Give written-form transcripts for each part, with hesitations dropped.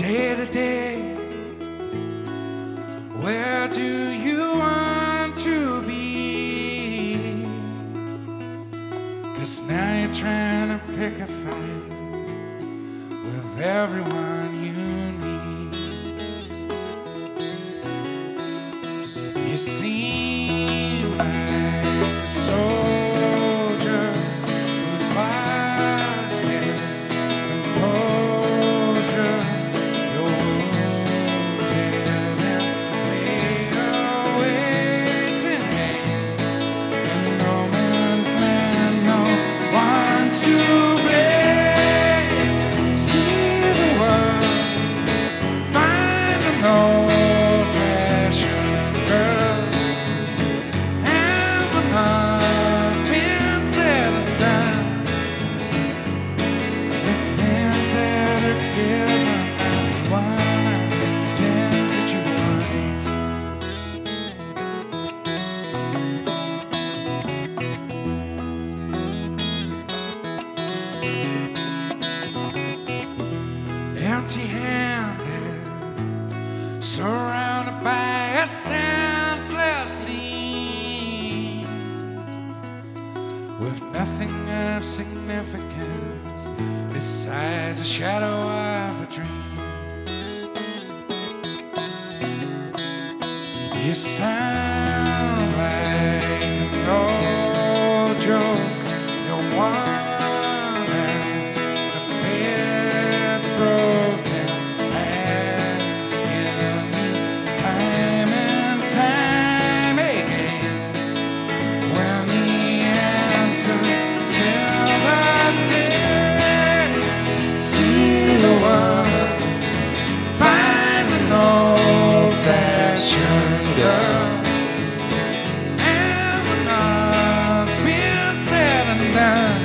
Hey today, where do you want to be? 'Cause now you're trying to pick a fight with everyone you need. You seem like a soldier who's lost his composure. You're wounded and made a waiting game. In no man's land, no one's to blame. See the world, find an old-fashioned girl, and when all's been said and done, the things that are given and one of the things that you want. Empty-handed, surrounded by a senseless scene, with nothing of significance besides the shadow of a dream. You sound like an old joke. You're worn out, a bit broken, asking me time and time again, when the answer's still the same. See the world, find an old-fashioned girl, and when all's been said and done,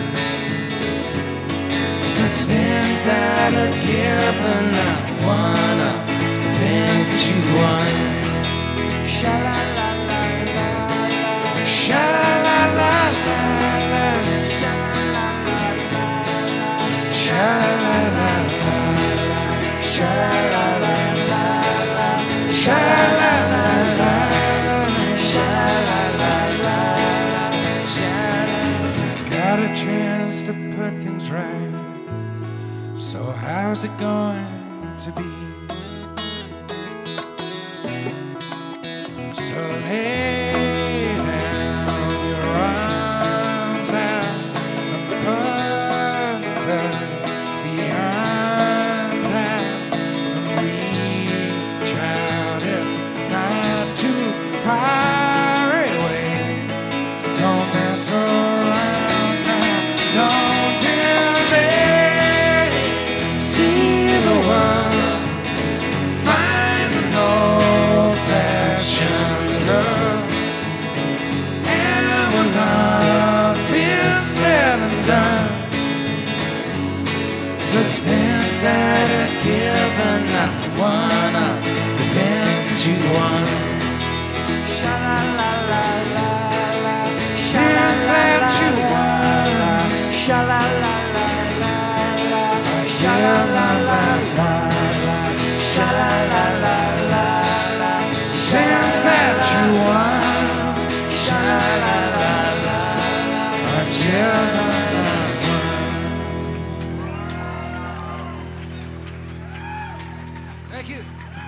the things that are given, not one of the things that you want. Sha-la-la-la-la-la, sha-la-la-la-la, sha-la-la-la-la, sha-la-la-la-la, sha-la-la-la-la, sha-la-la-la-la, sha-la-la-la. Got a chance to put things right, so how's it going to be? So lay down your arms out and put us beyond time and reach out. It's not too far away. Don't mess around now. Don't delay. See the world, find an old-fashioned girl, and when all's been said and done, the things that are given, not one of the things that you want. Sha-la-la-la-la-la, things that you want. Sha-la-la-la-la-la, sha-la-la-la-la-la, sha-la-la-la-la-la, things that you want. Sha-la-la-la-la, sha-la-la-la-la. Thank you.